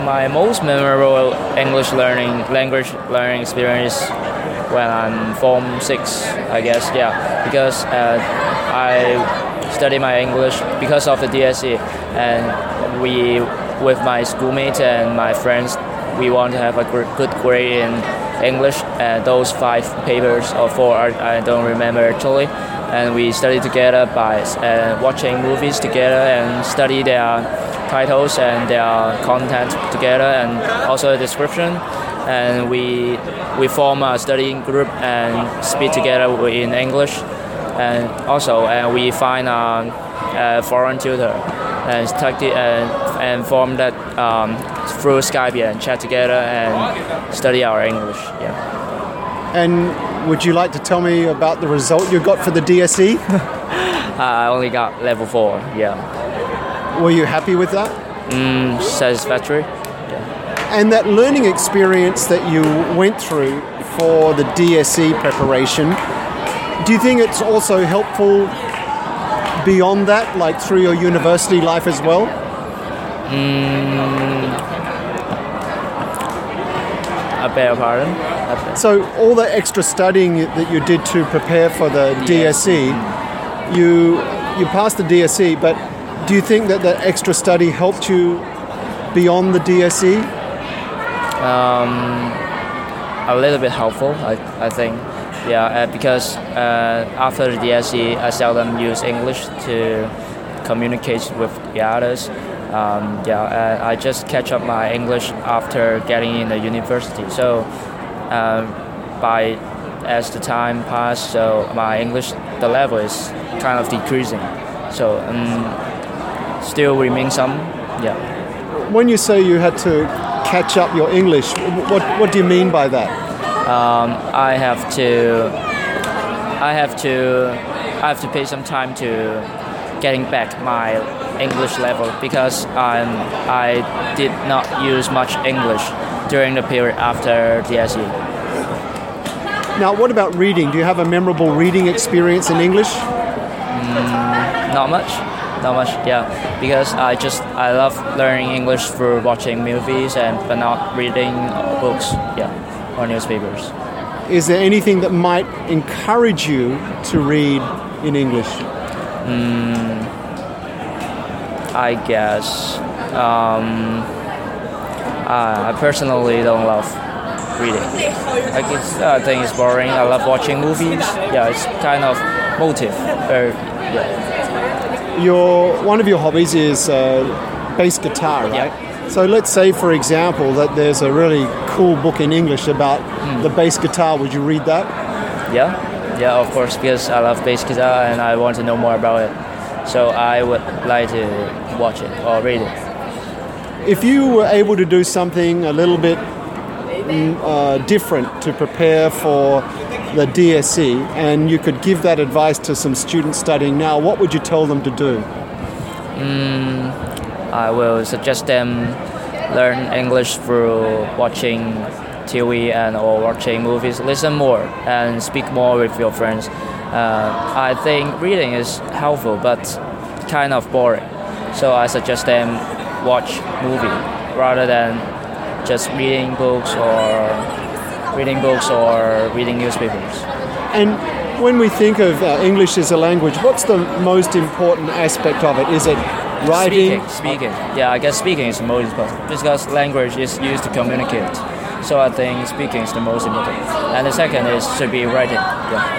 My most memorable language learning experience when I'm Form 6, I guess, yeah, because I study my English because of the DSE, and with my schoolmates and my friends, we want to have a good grade in English, and those 5 papers or 4, I don't remember actually, and we study together by watching movies together and study their titles and their content together, and also the description, and we form a studying group and speak together in English, and also we find a foreign tutor and and form that through Skype and chat together and study our English. Yeah. And would you like to tell me about the result you got for the DSE? I only got level 4. Yeah. Were you happy with that? Satisfactory. And that learning experience that you went through for the DSE preparation, do you think it's also helpful beyond that, like through your university life as well? I beg your pardon? So all the extra studying that you did to prepare for the DSE, you passed the DSE, but do you think that the extra study helped you beyond the DSE? A little bit helpful, I think. Yeah, because after the DSE, I seldom use English to communicate with the others. I just catch up my English after getting in the university. So, as the time passed, so my English, the level is kind of decreasing. So, still remain some. Yeah. When you say you had to catch up your English, what do you mean by that? I have to pay some time to getting back my English level, because I did not use much English during the period after DSE. Now, what about reading? Do you have a memorable reading experience in English? Not much, yeah, because I love learning English through watching movies but not reading books, yeah, or newspapers. Is there anything that might encourage you to read in English? I guess I personally don't love reading. I think it's boring. I love watching movies. Yeah, it's kind of motive. One of your hobbies is bass guitar, right? Yeah. So let's say, for example, that there's a really cool book in English about the bass guitar. Would you read that? Yeah, of course, because I love bass guitar and I want to know more about it. So I would like to watch it or read it. If you were able to do something a little bit different to prepare for the DSE, and you could give that advice to some students studying now, what would you tell them to do? I will suggest them learn English through watching TV or watching movies. Listen more and speak more with your friends. I think reading is helpful but kind of boring. So I suggest them watch movie rather than just reading books or reading newspapers. And when we think of English as a language, what's the most important aspect of it? Is it writing? Speaking. Yeah, I guess speaking is the most important because language is used to communicate. So I think speaking is the most important. And the second should be writing. Yeah.